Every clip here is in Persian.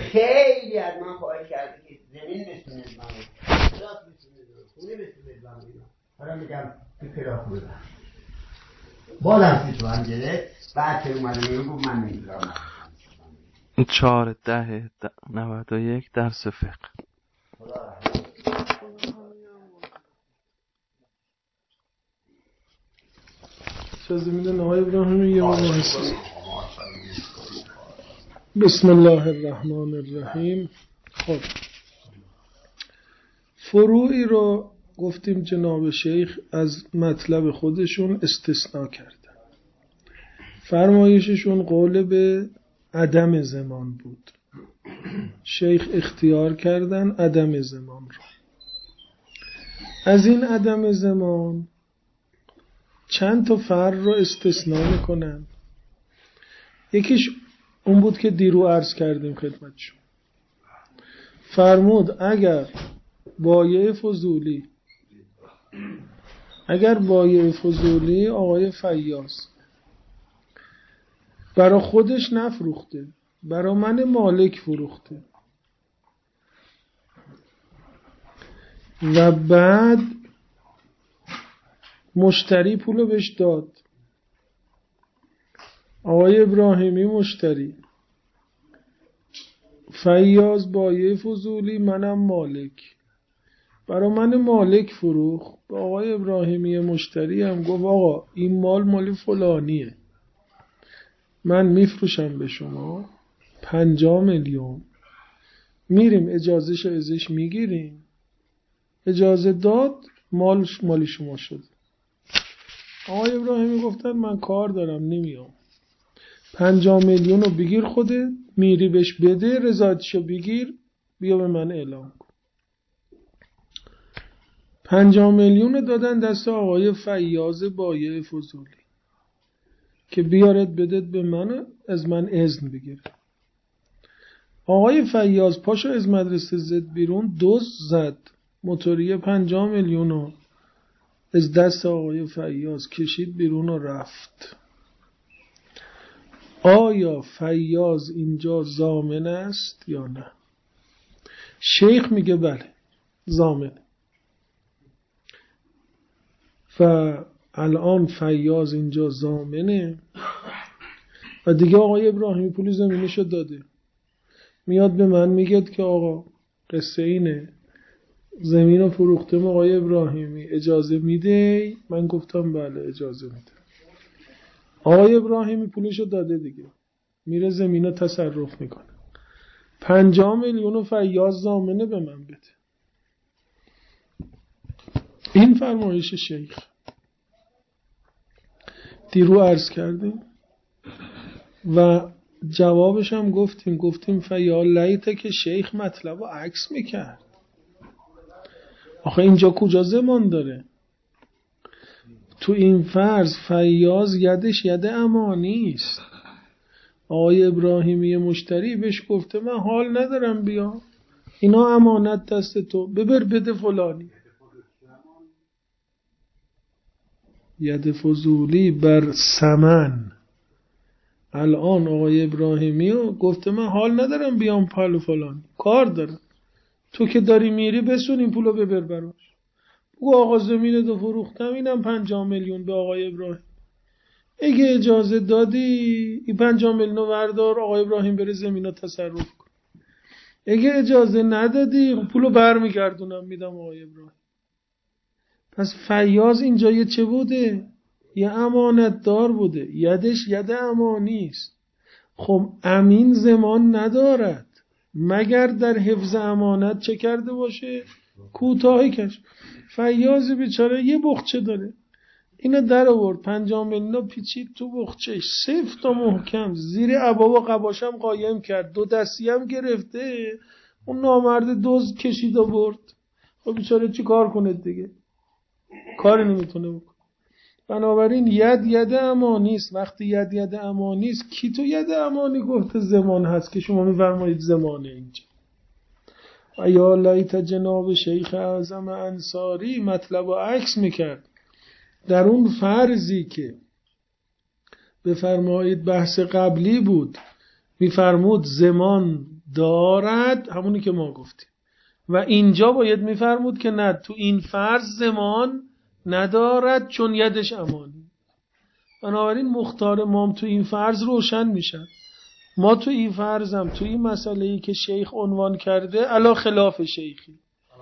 خیلی از من خواهش کرده که زمین بسونه من کلاس بسونه خونه بسونه من حالا میگم تو کلاس بودم بازم سی تومن گرفت. بعد که اومده میگم گفت من نمیدونم 4/10/91 درس فقه. اجازه میدن آقای ابراهیمی یه مباحثه. بسم الله الرحمن الرحیم. خب فروعی رو گفتیم جناب شیخ از مطلب خودشون استثناء کردن. فرمایششون قول به عدم زمان بود. شیخ اختیار کردن عدم زمان رو. از این عدم زمان چند تا فرع رو استثناء میکنن. یکیش اون بود که دیرو عرض کردیم خدمتشون. فرمود اگر بایع فضولی آقای فیاض برا خودش نفروخته، برا من مالک فروخته و بعد مشتری پولو بهش داد، آقای ابراهیمی مشتری، فیاض بایع فضولی، منم مالک، برا من مالک فروخت. به آقای ابراهیمی مشتری هم گفت آقا این مال فلانیه، من میفروشم به شما 50 میلیون، میریم اجازهش ازش میگیریم، اجازه داد مالی شما شد. آقای ابراهیمی گفتن من کار دارم نمیام، 50 میلیون رو بگیر خودت، میری بهش بده، رضایتشو بگیر، بیا به من اعلام کن. 50 میلیون رو دادن دست آقای فیاض بایع فضولی که بیارد بدت به من، از من اذن بگیر. آقای فیاض پاشو از مدرسه زد بیرون، زد موتوری 50 میلیون رو از دست آقای فیاض کشید بیرون و رفت. آیا فیاض اینجا ضامن است یا نه؟ شیخ میگه بله ضامن. و الان فیاض اینجا ضامنه و دیگه آقای ابراهیمی پول زمینشو داده. میاد به من میگه که آقا قصه اینه، زمین رو فروختم آقای ابراهیمی، اجازه میده؟ من گفتم بله اجازه میده. آقای ابراهیمی پولشو داده دیگه، میره زمین رو تصرف میکنه. 50 میلیون فیاض ضامنه به من بده. این فرمایش شیخ. دیرو عرض کردیم و جوابش هم گفتیم فیا لیته که شیخ مطلب رو عکس میکرد. آخه اینجا کجا زمان داره؟ تو این فرض فیاض یدش ید امانی است. آقای ابراهیمی مشتری بهش گفته من حال ندارم بیا، اینا امانت دست تو، ببر بده فلانی. ید فضولی بر سمن. الان آقای ابراهیمی گفته من حال ندارم بیام پل فلان، کار دارم، تو که داری میری بسون این پولو ببر براش. او آقا زمین دو فروختم، اینم 50 میلیون به آقای ابراهیم. اگه اجازه دادی این 50 میلیون وردار، آقای ابراهیم بره زمینو تصرف کن. اگه اجازه ندادی پولو برمیگردونم میدم آقای ابراهیم. پس فیاض اینجا یه چه بوده؟ یه امانت دار بوده، یدش ید امانی است. خب امین زمان ندارد مگر در حفظ امانت چه کرده باشه؟ کوتاهی کش. فیاض بیچاره یه بخچه داره، اینا در آورد 50 میلیون پیچید تو بخچهش، سفت و محکم زیر عبا و قباشم قایم کرد، 2 دستی هم گرفته. اون نامرد دزد کشید و برد. خب بیچاره چی کار کنه دیگه؟ کاری نمیتونه بکنه. بنابراین ید امانی است. وقتی ید امانی است، کی تو ید امانی گفته زمان هست که شما میفرمایید زمانه اینجا؟ و یا لیت جناب شیخ اعظم انصاری مطلب و عکس میکرد. در اون فرضی که بفرمایید بحث قبلی بود، میفرمود زمان دارد، همونی که ما گفتیم. و اینجا باید میفرمود که نه، تو این فرض زمان ندارد چون یدش امانی. بنابراین مختار امام تو این فرض روشن میشن. ما تو این فرضم تو این مسئله‌ای که شیخ عنوان کرده علا خلاف شیخی.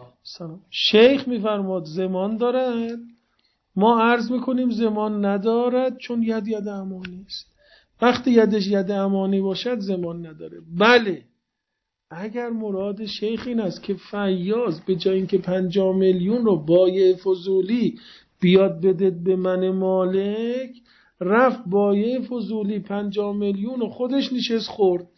شیخ میفرماد زمان دارد، ما عرض میکنیم زمان ندارد چون ید امانی است. وقتی یدش ید امانی باشد زمان نداره. بله اگر مراد شیخ این است که فیاض به جای اینکه 50 میلیون رو بایع فضولی بیاد بده به من مالک، رفت بایع فضولی 50 میلیون رو خودش نشست خورد،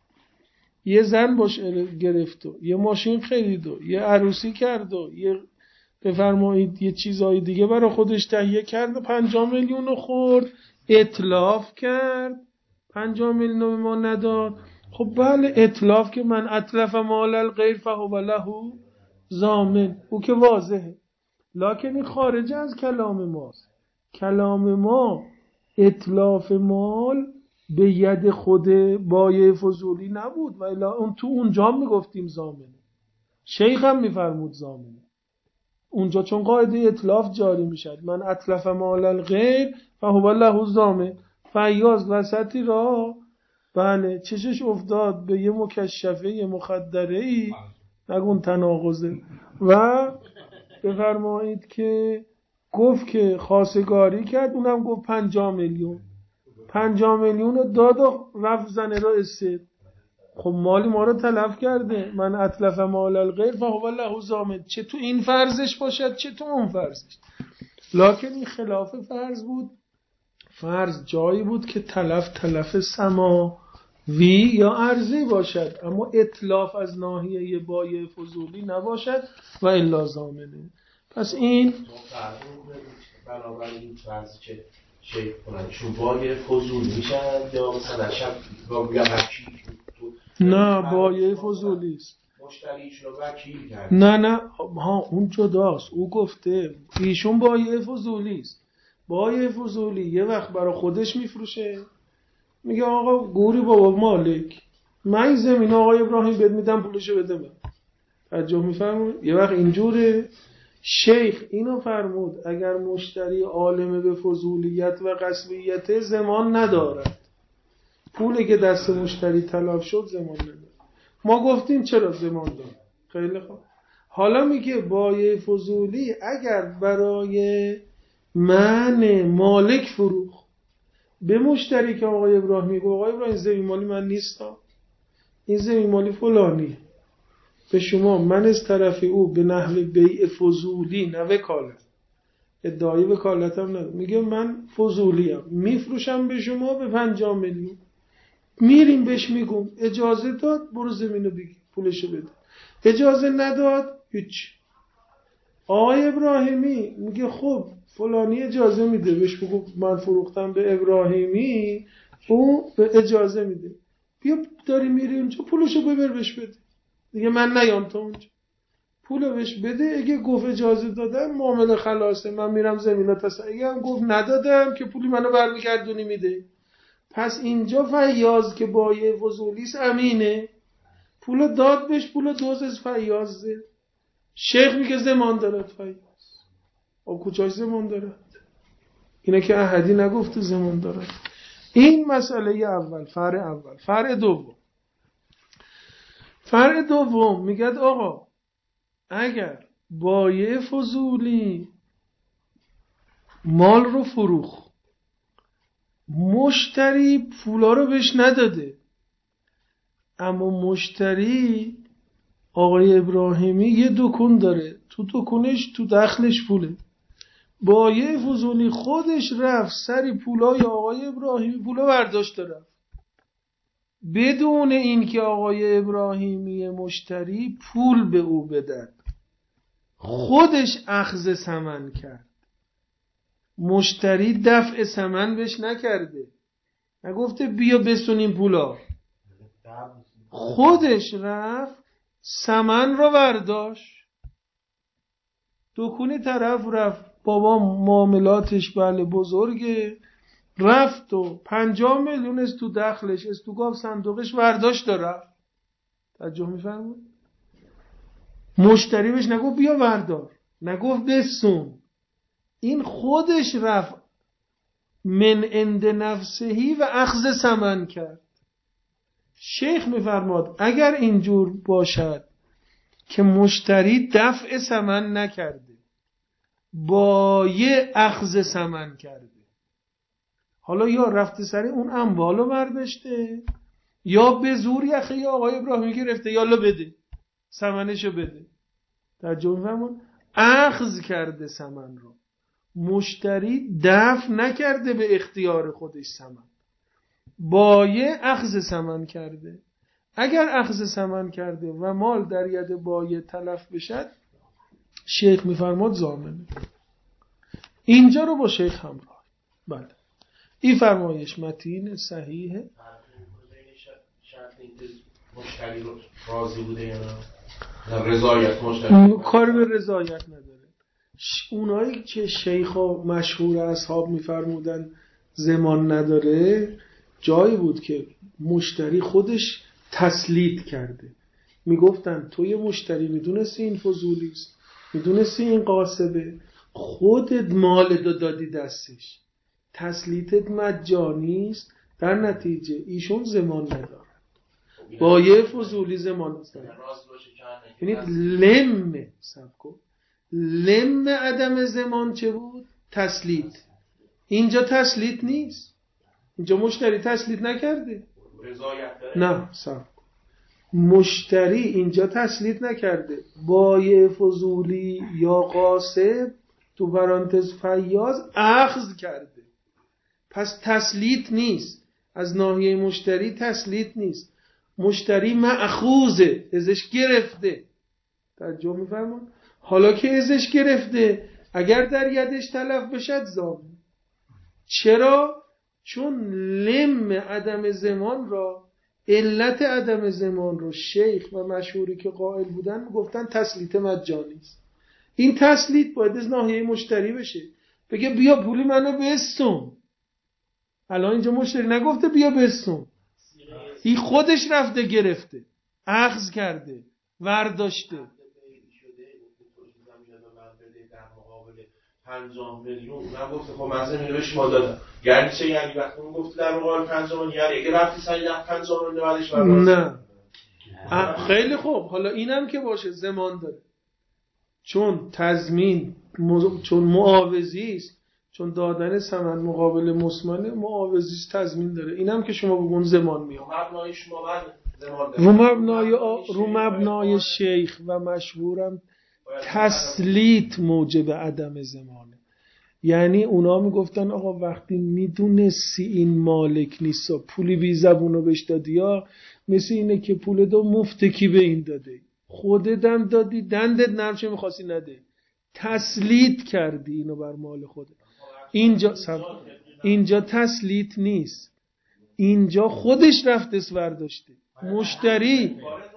یه زن باش گرفت و یه ماشین خرید و یه عروسی کرد و یه بفرمایید یه چیزای دیگه برای خودش تهیه کرد و 50 میلیون رو خورد، اتلاف کرد، 50 میلیون رو به ما نداد. خب بله اتلاف که من اتلف مال الغیر فهو له ضامن، او که واضحه. لکن این خارج از کلام ماست. کلام ما اتلاف مال به ید خود بایع فضولی نبود و الا اون تو اونجا میگفتیم ضامنه. شیخ هم میفرمود ضامنه اونجا، چون قاعده اتلاف جاری میشد. من اتلف مال الغیر فهو له ضامن. فیاض وسطی را بله چشش افتاد به یه مکشفه یه مخدره‌ای، نگون تناقضه، و بفرمایید که گفت که خواستگاری کرد، اونم گفت 50 میلیون. 50 میلیون رو داد و رفت زنه را استد. خب مالی ما رو تلف کرده. من اتلف مال الغیر فهو له ضامن، چه تو این فرضش باشد چه تو اون فرضش. لکن این خلاف فرض بود. فرض جایی بود که تلف سماوی یا ارضی باشد، اما اتلاف از ناحیه بایع فضولی نباشد و الا ضامنه. پس این بنابراین فرض که شیخ کنن چون بایع فضولی میشن یا مثلا شب یا وکیل نه بایع فضولی است، مشتریش رو وکیل کرد. نه ها اون جداست. او گفته ایشون بایع فضولی است. بایع فضولی یه وقت برای خودش میفروشه، میگه آقا گوری بابا مالک، من این زمین آقای ابراهیم بهت میدم پولشو بده من. توجه میفرمایید؟ یه وقت اینجوره. شیخ اینو فرمود اگر مشتری عالم به فضولیت و قصبیت زمان ندارد، پولی که دست مشتری تلف شد زمان نداره. ما گفتیم چرا زمان داره. خیلی خوب. حالا میگه بایع فضولی اگر برای من مالک فروخت به مشتری که آقای ابراهیمی گفت آقای ابراهیم زمین مالی من نیستم، این زمین مالی فلانی، به شما من از طرف او به نحو بیع فضولی نه وکالت، ادعای وکالتم ندارم، میگه من فضولیم میفروشم به شما به 50 میلیون. میریم بهش میگم اجازه داد برو زمینو بگیر پولشو بده، اجازه نداد هیچ. آقای ابراهیمی میگه خب فلانی اجازه میده، بهش بگو من فروختم به ابراهیمی، او به اجازه میده، بیا داری میری اونجا پولشو ببر بهش بده دیگه، من نیام تا اونجا، پولو بهش بده. اگه گفت اجازه دادم معامله خلاصه، من میرم زمینا اگه هم گفت ندادم که پولی منو برمیگردونی میده. پس اینجا فیاض که بایع فضولیس امینه، پولو داد بهش، پولو دوز از فیاضه. شیخ میگه زمان دارد فیاض. او کجاش زمان دارد؟ اینه که احدی نگفته زمان دارد. این مسئله اول، فرع اول. فرع دوم میگه آقا اگر بایع فضولی مال رو فروخت، مشتری پولا رو بهش نداده، اما مشتری آقای ابراهیمی یه دکون داره، تو دکونش تو دخلش پوله، بایع فضولی خودش رفت سری پولای آقای ابراهیمی پولا برداشت رفت، بدون اینکه آقای ابراهیمی مشتری پول به او بدهد، خودش اخذ ثمن کرد. مشتری دفع ثمن بهش نکرده، نگفته بیا بسونیم پولا، خودش رفت ثمن رو برداشت. دکونی طرف رفت، بابا معاملاتش بله بزرگه، رفت و 50 میلیون از تو دخلش از تو گاف صندوقش برداشت رفت. توجه می‌فرمایید؟ مشتری بهش نگفت بیا بردار، نگفت بسون، این خودش رفت من عند نفسهی و اخذ ثمن کرد. شیخ می‌فرماد اگر اینجور باشد که مشتری دفع ثمن نکرده، بایع اخذ ثمن کرده، حالا یا رفته سر اون اموالو برداشته یا به زور یخه آقای ابراهیمی گرفته، یالا بده ثمنشو بده. توجه می‌فرمایید؟ اخذ کرده ثمن رو، مشتری دفع نکرده به اختیار خودش ثمن، بایع اخذ ثمن کرده. اگر اخذ ثمن کرده و مال در ید بایع تلف بشد، شیخ می‌فرماد ضامنه. اینجا رو با شیخ همراه. بله این فرمایش متین صحیحه. مشتری رو راضی بوده یا نه؟ رضایت مشتری کار به رضایت نداره. اونایی که شیخا مشهور اصحاب می‌فرمودن زمان نداره، جایی بود که مشتری خودش تسلیط کرده، میگفتن تو یه مشتری میدونستی این فضولیست، میدونستی این قاسبه، خودت مالتو دادی دستش، تسلیطت مجانیست، در نتیجه ایشون زمان نداره، با یه فضولی زمان نداره. یعنی لم عدم زمان چه بود؟ تسلیط. اینجا تسلیط نیست، اینجا مشتری تسلیط نکرده. نه مشتری اینجا تسلیط نکرده، بایع فضولی یا قاسب تو پرانتز فیاض اخذ کرده، پس تسلیط نیست. از ناحیه مشتری تسلیط نیست، مشتری مأخوذه، ازش گرفته. توجه می‌فرمایید؟ حالا که ازش گرفته اگر در یدش تلف بشد ضامن. چرا؟ چون لم عدم زمان را، علت عدم زمان رو شیخ و مشهوری که قائل بودن گفتن تسلیط مجانی است. این تسلیط باید از ناحیه مشتری بشه، بگه بیا پول منو بستون. الان اینجا مشتری نگفته بیا بستون، این خودش رفته گرفته، اخذ کرده، ورداشته. 50 میلیون من گفتم خب من زمین رو به شما دادم، یعنی چه؟ یعنی وقتی اون گفت در مقابل 50 میلیون، یعنی اگه رفتی سری 50 میلیون بعدش نه خیلی خوب، حالا اینم که باشه زمان داره، چون تضمین چون معاوضی است، چون دادن ثمن مقابل مسمن معاوضی است، تضمین داره، اینم که شما بگون زمان میاد. مبنای شما بعد زمان داره. رو مبنای شیخ و مشهورم تسلیط موجب عدم زمانه. یعنی اونا میگفتن آقا وقتی میدونستی این مالک نیست، پولی بی زبونو بهش دادی، یا مثل اینه که پول دو مفتکی به این داده، خودت دادی، دندت نرمشه میخواستی نده، تسلیط کردی اینو بر مال خودت. اینجا تسلیط نیست، اینجا خودش رفته سور داشته. مشتری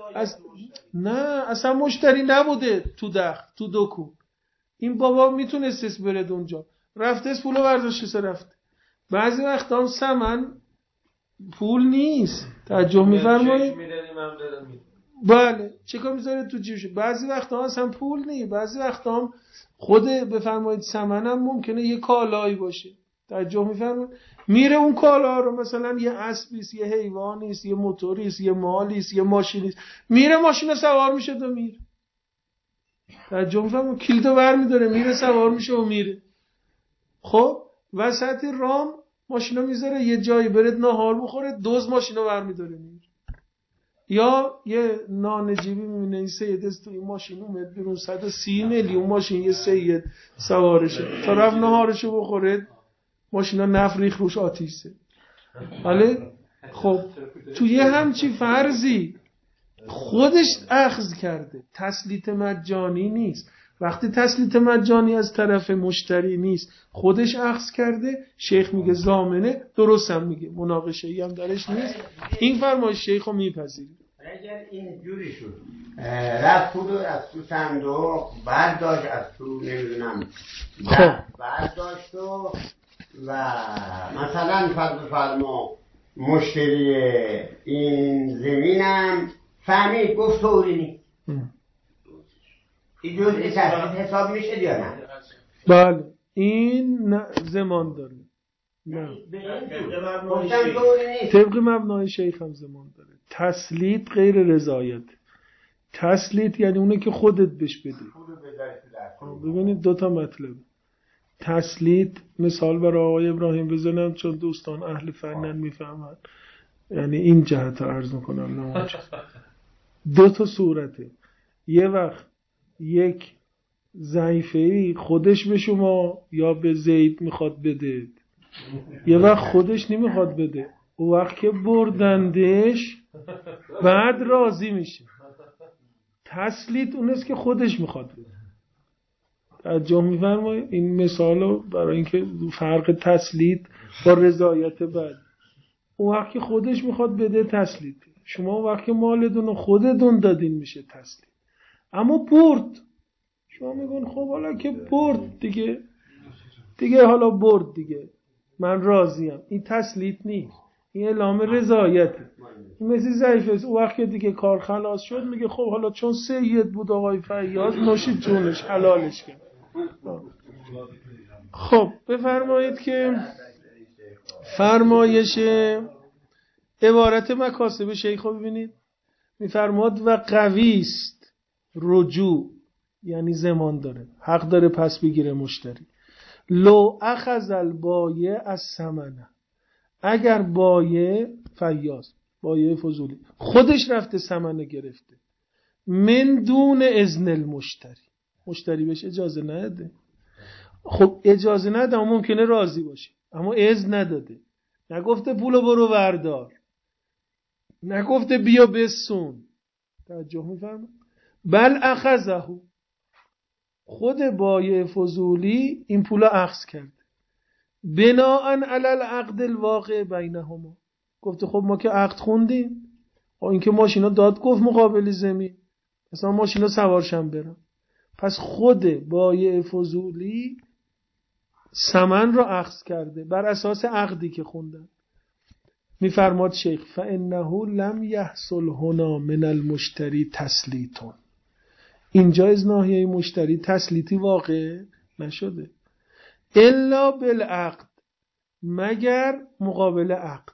اصلا مشتری نبوده تو دکون، این بابا میتونست برد اونجا، رفته پولو برداشته رفته. بعضی وقتا هم ثمن پول نیست، توجه میفرمایید؟ بله چیکار میذاره تو جیبش. بعضی وقتا اصلا پول نیست، بعضی وقتا هم خود بفرمایید ثمن هم ممکنه یه کالایی باشه، توجه میفرمایید؟ میره اون کالا رو، مثلا یه اسبیست، یه حیوانیست، یه موتوریست، یه مالیست، یه ماشینیست، میره ماشین سوار میشه و میره. توجه میفرمایید؟ کلیدو برمی‌داره میره سوار میشه و میره. خب وسط رام ماشینو میذاره یه جایی برد ناهار بخوره، دوز ماشینو برمی‌داره میره. یا یه نان جیبی میبینه این سید است تو این ماشین اومد بیرون، 130 میلیون ماشین یه سید سوارشه، تا رفت ناهارشو بخوره ماشینا نفریخ روش آتیشه. بله خب تو یه همچی فرضی خودش اخذ کرده، تسلیط مجانی نیست. وقتی تسلیط مجانی از طرف مشتری نیست، خودش اخذ کرده، شیخ میگه ضامنه، درست هم میگه، مناقشه ای هم درش نیست. این فرمایش شیخو میپذیره. اگر این جوری شد رفت پولو از تو صندوق برداشت، از تو نمیدونم برداشت و مثلا فرض فرما مشتری این زمینم فهمید گفت طوری نیست. این جزء تسلید حساب میشه یا نه؟ بله این زمان داره. نه طبق مبنای شیخ هم زمان داره. تسلید غیر رضایت. تسلید یعنی اونه که خودت بهش بدی. ببینید دوتا مطلب. تسلید مثال برای آقای ابراهیم بزنم چون دوستان اهل فنن میفهمن، یعنی این جهت رو عرض میکنم. دو تا صورته. یه وقت یک ضعیفه‌ای خودش به شما یا به زید میخواد بده، یه وقت خودش نمیخواد بده، اون وقت که بردندش بعد راضی میشه. تسلید اونست که خودش میخواد بده. توجه می‌فرمایید؟ این مثالو برای اینکه فرق تسلید با رضایت بعد. اون وقت که خودش میخواد بده تسلید. شما اون وقت که مالتون رو خودتون دادین میشه تسلید. اما برد، شما میگون خب حالا که برد دیگه حالا برد دیگه من راضیم. این تسلید نیست، این اعلام رضایته. این مثل ضعیفه. اون وقت که دیگه کار خلاص شد میگه خب حالا چون سید بود آقای فیاض نوشید جونش حلالش کرد. خب بفرمایید که فرمایش عبارت مکاسب شیخ رو ببینید. میفرماد و قویست رجوع، یعنی زمان داره، حق داره پس بگیره مشتری. لو اخذ البایع از ثمنه، اگر بایع فیاض بایع فضولی خودش رفته ثمنه گرفته من دون اذن مشتری بهش اجازه نده. خب اجازه نده اما ممکنه راضی باشه، اما اذن نداده، نگفته پولو برو وردار، نگفته بیا بسون. توجه می‌فرمایید؟ بل اخذه، خود بایع فضولی این پولا اخذ کرد بناءً علی العقد الواقع بینهما. گفته خب ما که عقد خوندیم، این که ماشینا داد گفت مقابل زمین، مثلا ماشینا سوارشم برم. پس خود بایع فضولی ثمن را اخذ کرده بر اساس عقدی که خوندن. میفرماد شیخ فانه لم یحصل هنا من المشتری تسلیتون، اینجا از ناحیه مشتری تسلیتی واقع نشده. الا بالعقد، مگر مقابل عقد.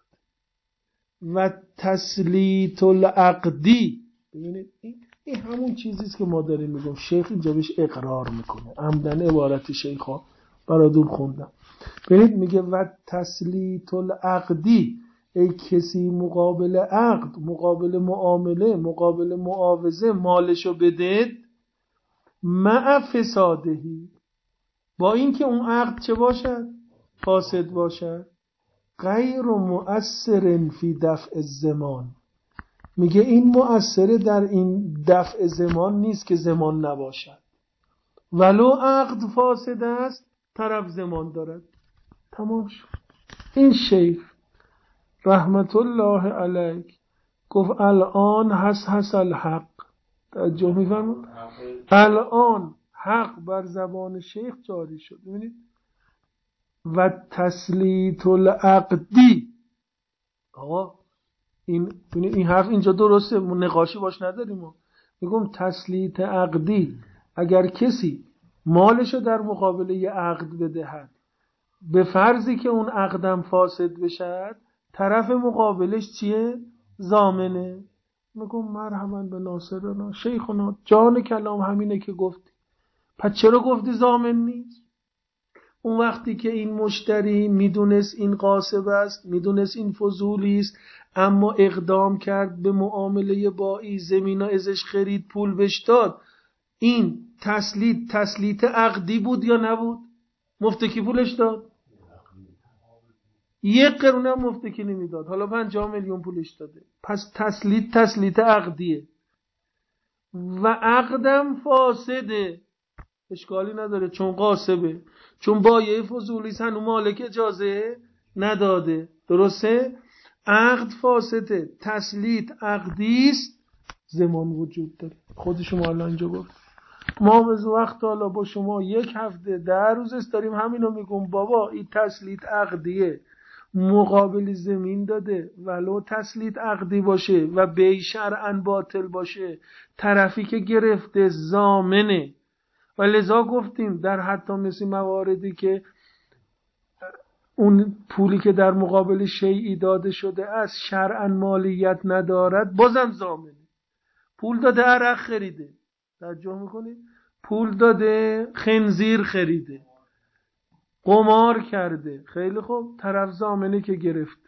و تسلیت العقدی، ببینید این همون چیزیست که ما داریم میگم. شیخ اینجا بهش اقرار میکنه. عمدن عبارت شیخ ها برادون خوندم. ببینید میگه و تسلیت العقدی، ای کسی مقابل عقد، مقابل معامله، مقابل معاوضه مالشو بدید، مع فسادهی، با اینکه اون عقد چه باشد؟ فاسد باشد. غیر مؤثر فی دفع الزمان، میگه این مؤثر در این دفع زمان نیست که زمان نباشد. ولو عقد فاسد است طرف زمان دارد. تمام شد. این شیخ رحمت الله علیک گفت الان حس الحق. توجه می‌فرمایید؟ الان حق بر زبان شیخ جاری شد. ببینید و تسلیت العقدی. آقا این حرف اینجا درسته، نقاشی باش نداریم. میگم تسلیت عقدی، اگر کسی مالشو در مقابل یه عقد بدهد به فرضی که اون عقدم فاسد بشد، طرف مقابلش چیه؟ ضامنه. میگم مرحبا به ناصرنا شیخنا، جان کلام همینه که گفتی. پس چرا گفتی ضامن نیست؟ اون وقتی که این مشتری میدونست این غاصب است، میدونست این فضولی است، اما اقدام کرد به معامله با این زمینا ازش خرید، پول بهش داد، این تسلیت عقدی بود یا نبود؟ مفتکی پولش داد؟ 1 قرون هم مفتکی نمیداد، حالا 50 میلیون پولش داده. پس تسلیت عقدیه و عقدم فاسده. اشکالی نداره چون غاصبه، چون بایع فضولی هنوز مالک اجازه نداده. درسته؟ عقد فاسده، تسلیت عقدیست، زمان وجود داره. خود شما الان اینجا گفت ما از وقت حالا با شما 1 هفته 10 روز است داریم همینو میگم بابا این تسلیت عقدیه. مقابل زمین داده ولو تسلیت عقدی باشه و بی شرعاً باطل باشه، طرفی که گرفته ضامنه. و لذا گفتیم در حتی مثل مواردی که اون پولی که در مقابل شیئی داده شده است شرعاً مالیت ندارد، بازم ضامنه. پول داده عرق خریده، توجه میکنید؟ پول داده خنزیر خریده، قمار کرده، خیلی خوب، طرف ضامنه که گرفته.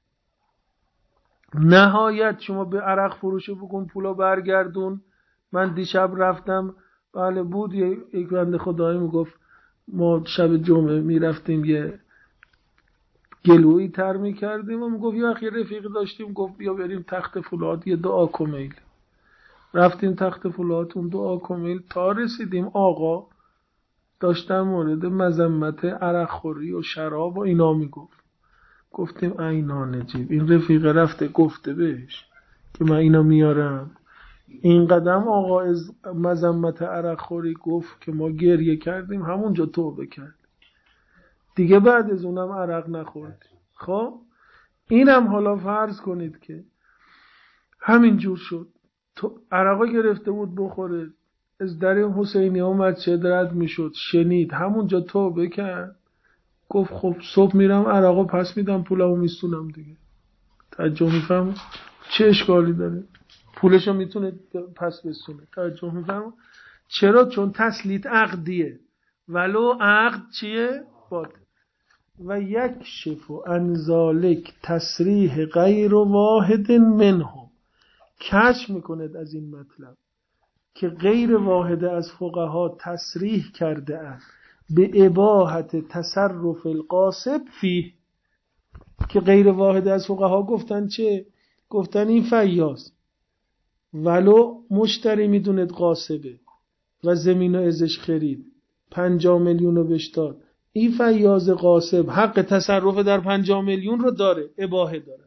نهایت شما به عرق فروشه بکن پولا برگردون. من دیشب رفتم، بله بود، یک بنده خدایی میگفت ما شب جمعه میرفتیم یه گلویی تر میکردیم و میگفت یه اخی رفیق داشتیم گفت بیا بریم تخت فولاد یه دعا کمیل. رفتیم تخت فولاد اون دعا کمیل تا رسیدیم آقا داشتن مورد مذمت عرق خوری و شراب و اینا میگفت. گفتیم اینا نجیب، این رفیق رفته گفته بهش که من اینا میارم. این قدم آقا از مذمت عرق خوری گفت که ما گریه کردیم، همونجا توبه کرد دیگه، بعد از اونم عرق نخورد. خب اینم حالا فرض کنید که همین جور شد، عرقا گرفته بود بخوره، از در حسینی اومد چه رد میشد، شنید، همونجا توبه کرد، گفت خب صبح میرم عرقا پس میدم پولمو میستونم دیگه. توجه میفهم چه اشکالی داره؟ پولشو میتونه پس بستونه. توجه میفهم؟ چرا؟ چون تسلیت عقدیه، ولو عقد چیه؟ باطل. و یکشف عن ذلک تصریح غیر واحد منهم، کشف میکند از این مطلب که غیر واحد از فقها تصریح کرده است به اباحت تصرف القاصب فیه. که غیر واحد از فقها گفتن چه؟ گفتن این فیاض ولو مشتری میدوند قاصبه و زمین ازش خرید 50 میلیون رو بهش داد، این فیاض قاصب حق تصرف در 50 میلیون رو داره، اباحه داره،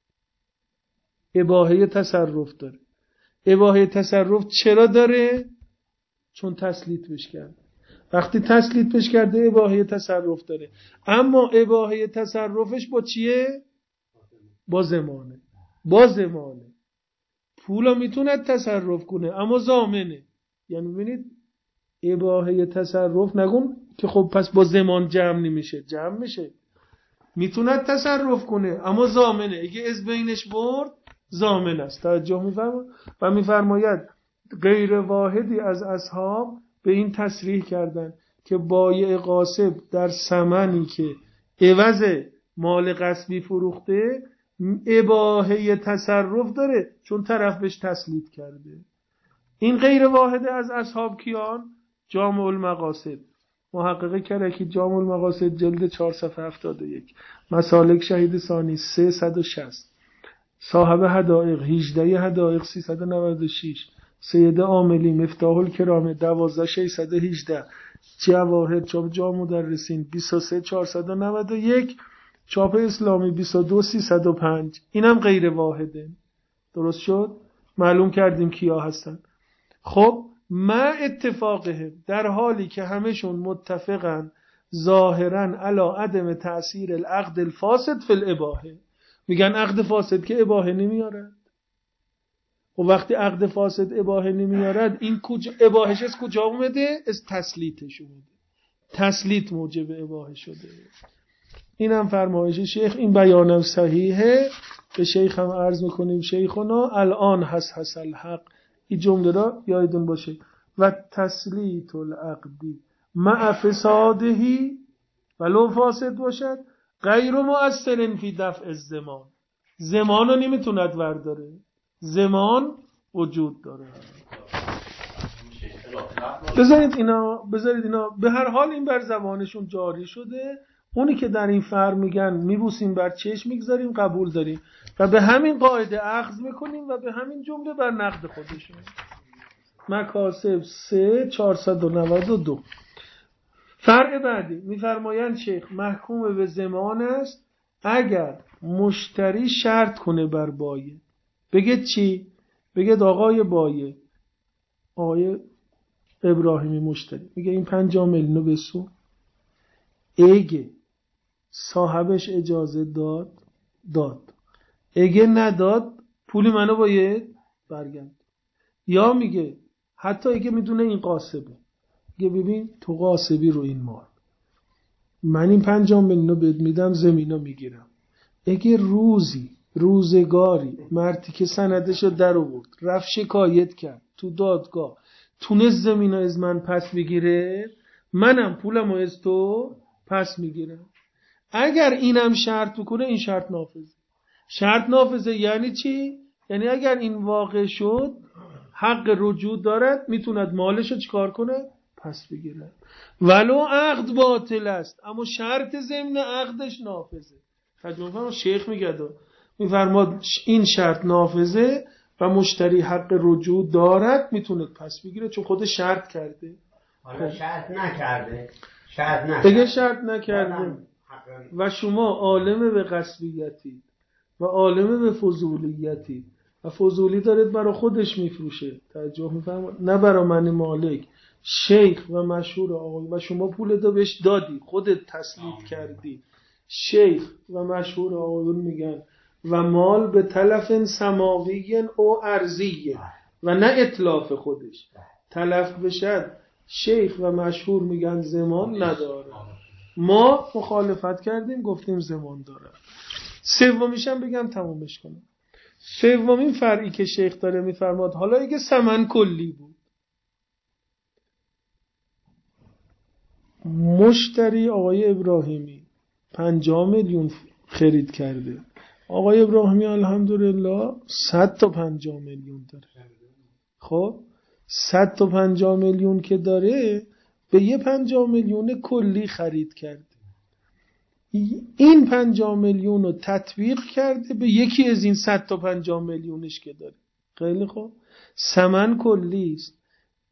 اباحه تصرف داره. اباحه تصرف چرا داره؟ چون تسلیت بش کرده. وقتی تسلیت بش کرده اباحه تصرف داره. اما اباحه تصرفش با چیه؟ با ضمانه. با ضمانه پولا میتونه تصرف کنه اما ضامنه. یعنی ببینید اباحه تصرف نگون که خب پس با ضمان جمع نمیشه، جمع میشه، میتونه تصرف کنه اما ضامنه، اگه از بینش برد ضامن است. توجه میفرمایید؟ و میفرماید غیر واحدی از اصحاب به این تصریح کردن که بایع غاصب در ثمنی که عوض مال غصبی فروخته اباحه تصرف داره چون طرف بهش تسلیت کرده. این غیر واحد از اصحاب کیان؟ جامع المقاصد، محقق کرکی، جامع المقاصد جلد 4 صفحه 71، مسالک شهید ثانی 360، صاحب حدائق 18 حدائق 396، سید عاملی مفتاح الکرام 12618، جواهر چاپ جامع مدرسین 23 491، چاپ اسلامی 22 305. اینم غیر واحده. درست شد؟ معلوم کردیم کیا هستن. خب ما اتفاقه، در حالی که همشون متفقن ظاهرا علی عدم تأثیر العقد الفاسد فی الاباحه، میگن عقد فاسد که اباحه نمیارد. و وقتی عقد فاسد اباحه نمیارد این کجا اباحهش از کجا اومده؟ از تسلیتش اومده، تسلیت موجب اباحه شده. اینم فرمایش شیخ، این بیانم صحیحه. به شیخ هم عرض میکنیم شیخنا الان حس الحق، این جمله را یادتون باشه. و تسلیت العقدی مع فسادهی ولو فاسد باشد غیر مؤثر فی دفع الزمان، زمان رو نمیتوند ورداره، زمان وجود داره. بذارید اینا به هر حال این بر زبانشون جاری شده. اونی که در این فر میگن میبوسیم بر چشم میگذاریم قبول داریم و به همین قاعده اخذ میکنیم و به همین جمله بر نقد خودشون. مکاسب 3 492. فرع بعدی میفرمایند شیخ محکوم به ضمان است اگر مشتری شرط کنه بر بایع. بگه چی؟ بگه آقای بایع، آقای ابراهیمی مشتری، میگه این 50 میلیون رو بسون، اگه صاحبش اجازه داد. اگه نداد پول منو باید برگرد. یا میگه حتی اگه میدونه این قاسبه، میگه ببین تو قاسبی رو این مال، من این 5 میلیون رو بهت میدم، زمینو میگیرم. اگه روزگاری مردی که سندشو در آورد رفت شکایت کرد تو دادگاه، تونست زمینو از من پس بگیره، منم پولمو از تو پس میگیرم. اگر اینم شرط بکنه این شرط نافذه. شرط نافذه یعنی چی؟ یعنی اگر این واقع شد حق رجوع دارد، میتوند مالشو چیکار کنه؟ پس بگیره. ولو عقد باطل است اما شرط ضمن عقدش نافذه. ترجمه شیخ میفرماد این شرط نافذه و مشتری حق رجوع دارد، میتونه پس بگیره چون خود شرط کرده. حالا شرط نکرده دیگه شرط نکرده و شما عالم به غصبیتی و عالم به فضولیتی و فضولی دارید برای خودش میفروشه، توجه میفرمایید، نه برای من مالک شیخ و مشهور آقای، و شما پول دو بهش دادی، خودت تسلید کردی. شیخ و مشهور آقایون میگن و مال به تلف سماوی او ارضی و نه اتلاف خودش تلف بشد. شیخ و مشهور میگن زمان نداره، ما مخالفت کردیم گفتیم زمان داره. سومیشم بگم تمومش کنم. سومین فرعی که شیخ داره میفرماد، حالا اگه ثمن کلی بود، مشتری آقای ابراهیمی 50 میلیون خرید کرده، آقای ابراهیمی الحمدلله 100 تا 50 میلیون داره. خب 100 تا 50 میلیون که داره به یه 50 میلیون کلی خرید کرده، این 50 میلیون رو تطبیق کرده به یکی از این 100 تا 50 میلیونش که داره. خیلی خوب، ثمن کلی است،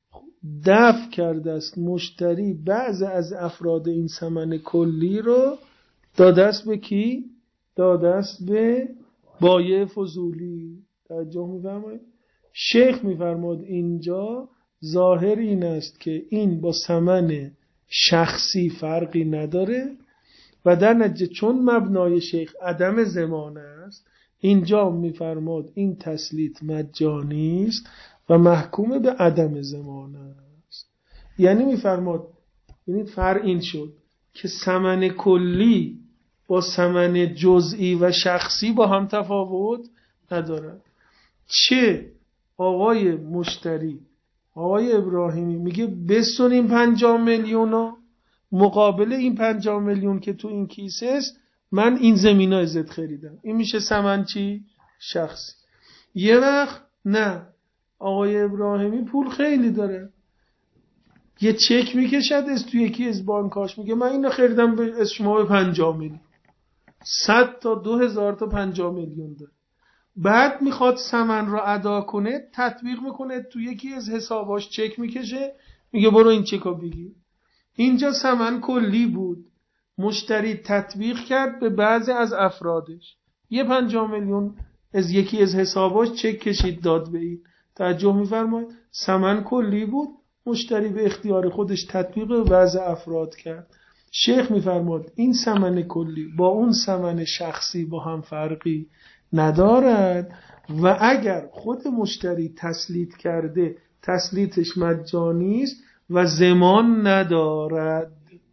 دفع کرده است مشتری بعض از افراد این ثمن کلی رو داده است به کی؟ داده است به بایع فضولی. توجه می‌فرمایید؟ شیخ می‌فرماد اینجا ظاهر این است که این با ثمن شخصی فرقی نداره و در نتیجه چون مبنای شیخ عدم ضمان است، اینجا می‌فرماد این تسلیت مجانی است و محکوم به عدم ضمان است. یعنی می‌فرماد، یعنی فرق این شد که ثمن کلی با ثمن جزئی و شخصی با هم تفاوت نداره. چه آقای مشتری آقای ابراهیمی میگه بسون این 50 میلیون رو، مقابل این 50 میلیون که تو این کیسه است من این زمینا ازت خریدم، این میشه ثمن چی؟ شخصی. یه وقت نه، آقای ابراهیمی پول خیلی داره، یه چک میکشد از تو یکی از بانکاش، میگه من اینو خریدم از شما به 50 میلیون، 100 تا 2000 تا 50 میلیون داره. بعد میخواد ثمن رو ادا کنه، تطبیق میکنه تو یکی از حساباش چک میکشه، میگه برو این چکو بگیر. اینجا ثمن کلی بود، مشتری تطبیق کرد به بعضی از افرادش، یه 50 میلیون از یکی از حساباش چک کشید داد به این. توجه میفرمایید؟ ثمن کلی بود، مشتری به اختیار خودش تطبیق به بعضی افراد کرد. شیخ میفرماد این ثمن کلی با اون ثمن شخصی با هم فرقی ندارد و اگر خود مشتری تسلیت کرده تسلیتش مجانی است و ضمان ندارد.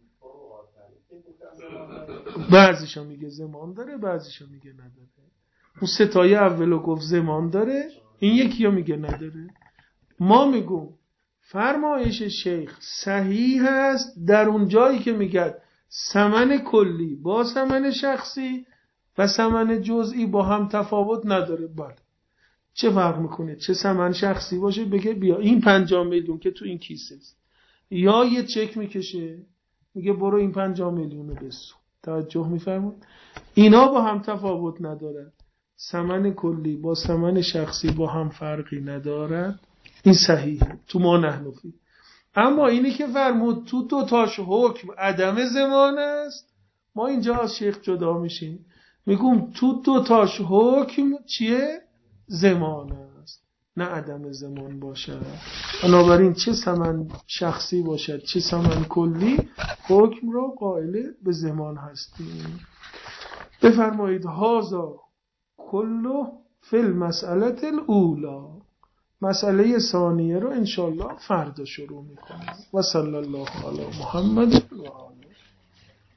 بعضیشا میگه ضمان داره، بعضیشا میگه نداره. اون ستای اولو گفت ضمان داره، این یکی رو میگه نداره. ما میگم فرمایش شیخ صحیح است در اون جایی که میگه ثمن کلی با ثمن شخصی و ثمن جزئی با هم تفاوت نداره. بله، چه فرق میکنه؟ چه ثمن شخصی باشه بگه بیا این 50 میلیون که تو این کیسه است، یا یه چک میکشه میگه برو این 50 میلیون رو بسون. توجه میفرمایید؟ اینا با هم تفاوت ندارن، ثمن کلی با ثمن شخصی با هم فرقی ندارد. این صحیحه تو ما نحنفی. اما اینی که فرمود تو دو تاش حکم عدم ضمان است، ما اینجا از شیخ جدا میشیم، میگم تو دو تاش حکم چیه؟ ضمان است. نه عدم زمان باشد. بنابراین چه ثمن شخصی باشد چه ثمن کلی، حکم را قائل به زمان هستیم. بفرمایید هازا کلو فی المسئله الاولا. مسئله ثانیه رو انشالله فردا شروع میکنیم. و صلی الله علی محمد و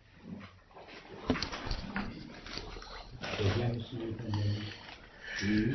آله.